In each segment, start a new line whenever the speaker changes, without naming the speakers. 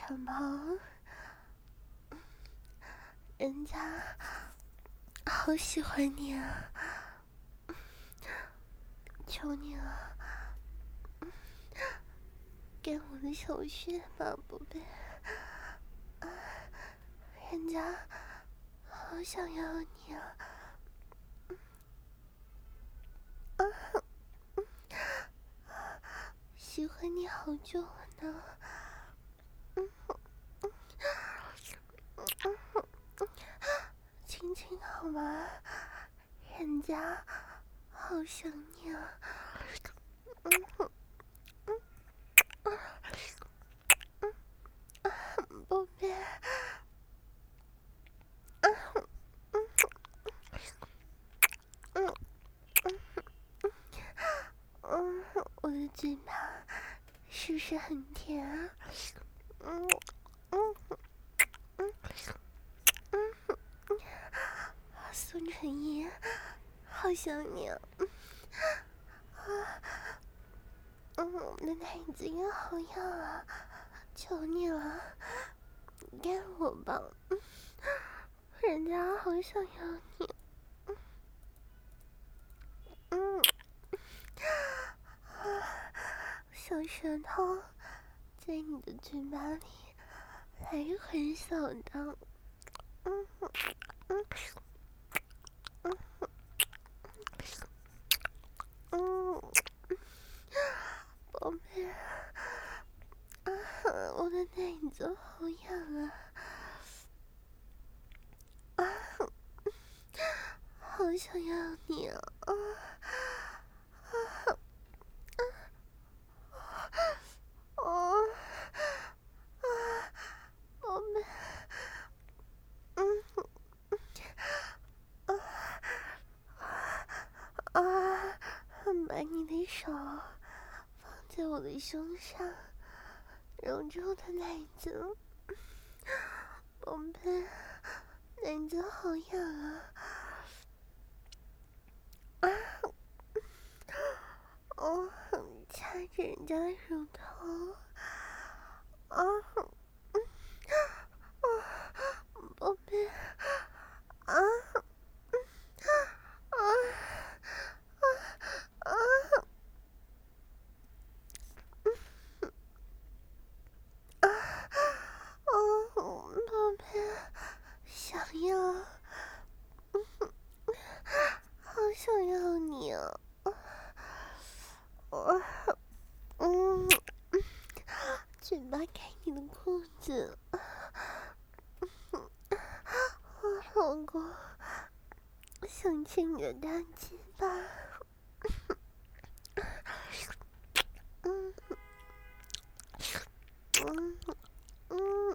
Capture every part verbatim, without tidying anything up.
什么？人家好喜欢你啊！求你了，给我的小穴吧，宝贝。人家好想要你啊！喜欢你好久了呢。亲亲好吗？人家好想你啊！宝贝。嗯，我的嘴巴是不是很甜啊？嗯嗯嗯嗯，宋晨一，好想你啊！嗯，我的奶子也好痒啊，求你了，给我吧，人家好想要你。嗯，小舌头在你的嘴巴里来回扫荡。嗯嗯嗯嗯，宝贝，啊，我的奶子好痒啊！啊，好想要你啊！啊啊啊啊！宝贝，嗯啊啊！把你的手放在我的胸上，揉着我的奶子，宝贝，奶子好痒啊！啊！哦，掐着人家的乳头，啊！啊！宝贝，啊！啊！啊！啊！啊！哦，宝贝，想要，好想要你啊！我，嗯，嘴巴开你的裤子，我老公想亲你的大鸡巴，嗯嗯嗯，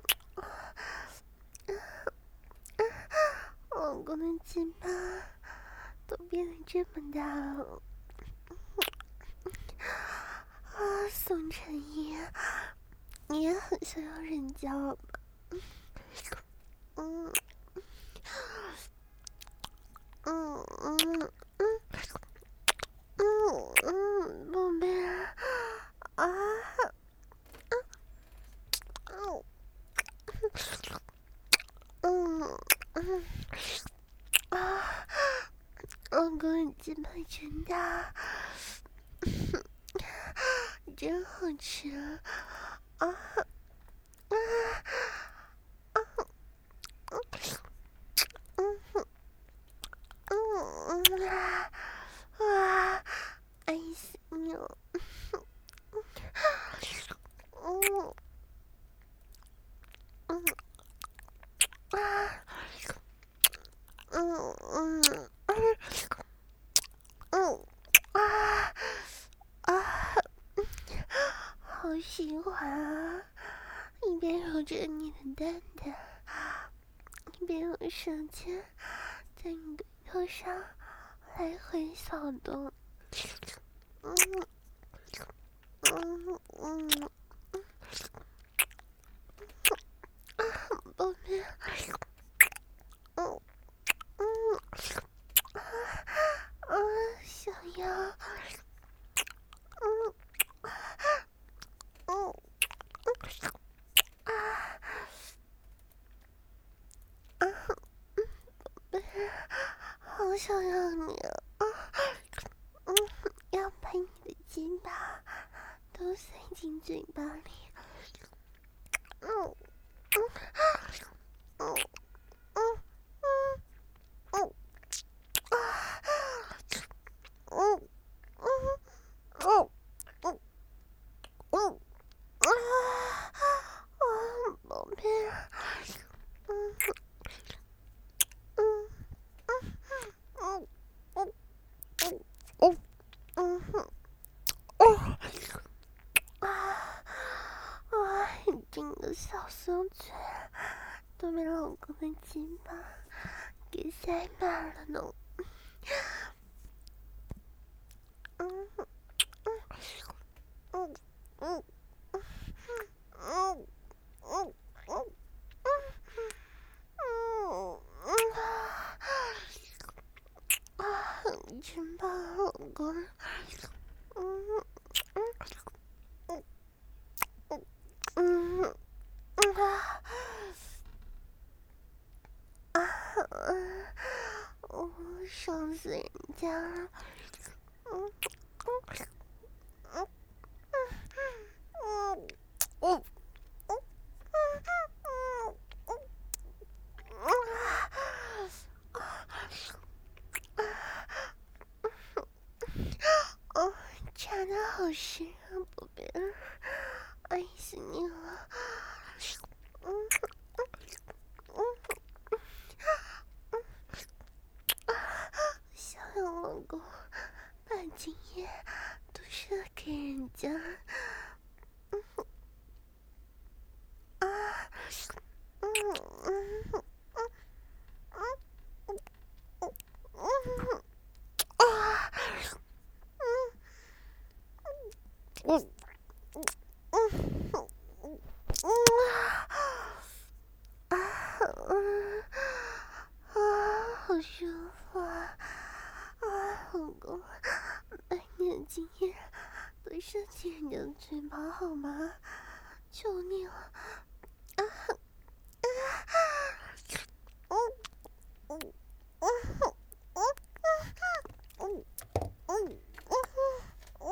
老公的鸡巴都变得这么大了。啊，宋晨一，你也很想要人家吧？嗯嗯嗯嗯嗯嗯，宝贝啊啊嗯嗯嗯啊，老公的鸡巴真大，真好吃啊！啊啊嗯嗯嗯啊啊！爱死你了！嗯嗯啊嗯嗯嗯嗯啊啊！好喜欢啊！一边揉着你的蛋蛋，一边用舌尖在你的头上来回扫动。嗯嗯嗯，宝贝，嗯嗯啊啊，想要，嗯嗯嗯啊你啊，嗯，要把你的肩膀都塞进嘴巴里，嗯嗯嗯嗯嗯嗯啊嗯嗯嗯嗯嗯啊啊，宝贝，嗯嗯嗯嗯嗯嗯嗯嗯嗯啊啊！你这个小松嘴都被老公的肩膀给塞满了呢。嗯嗯嗯嗯嗯嗯嗯嗯嗯啊！真棒，老公。嗯嗯嗯嗯嗯嗯啊啊！我爽死人家了。嗯嗯嗯嗯嗯嗯嗯哦，插的好深啊，宝贝，爱死你了。嗯嗯嗯，小老公，把经验都是给人家啊。嗯嗯嗯嗯嗯嗯啊嗯嗯嗯嗯嗯啊嗯啊，好舒服啊！啊，老公，把你的经验都射进人家嘴巴好吗？求你了！啊啊！嗯嗯嗯嗯嗯嗯嗯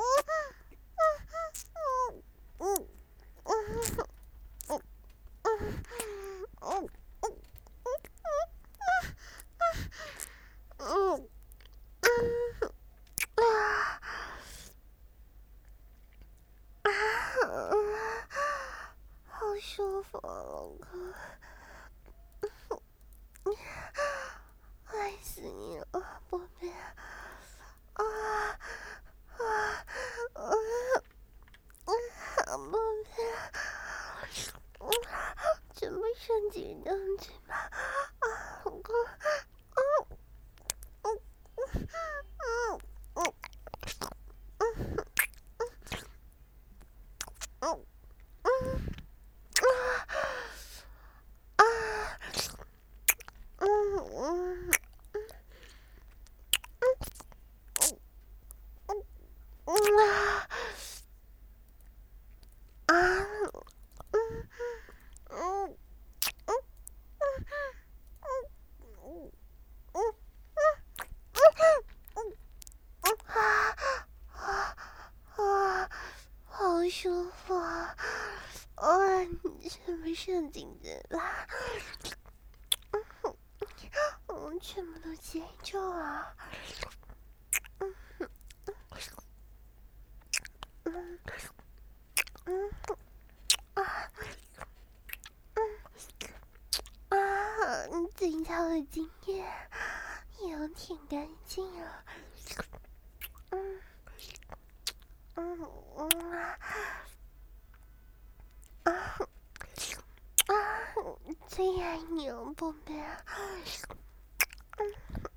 嗯嗯嗯嗯嗯啊啊！好舒服啊，老公，爱死你了，宝贝！啊啊啊！宝贝，嗯，怎么像紧张嘴巴？啊，老公，嗯嗯嗯嗯嗯嗯嗯啊啊嗯嗯嗯啊啊嗯嗯嗯嗯嗯嗯啊啊啊！好舒服啊！啊，你是不是很紧张啦？嗯，全部都接住啊！嗯嗯嗯啊嗯啊！你嘴角的精液也要舔干净啊！嗯嗯嗯啊啊啊！最爱你了，宝贝。嗯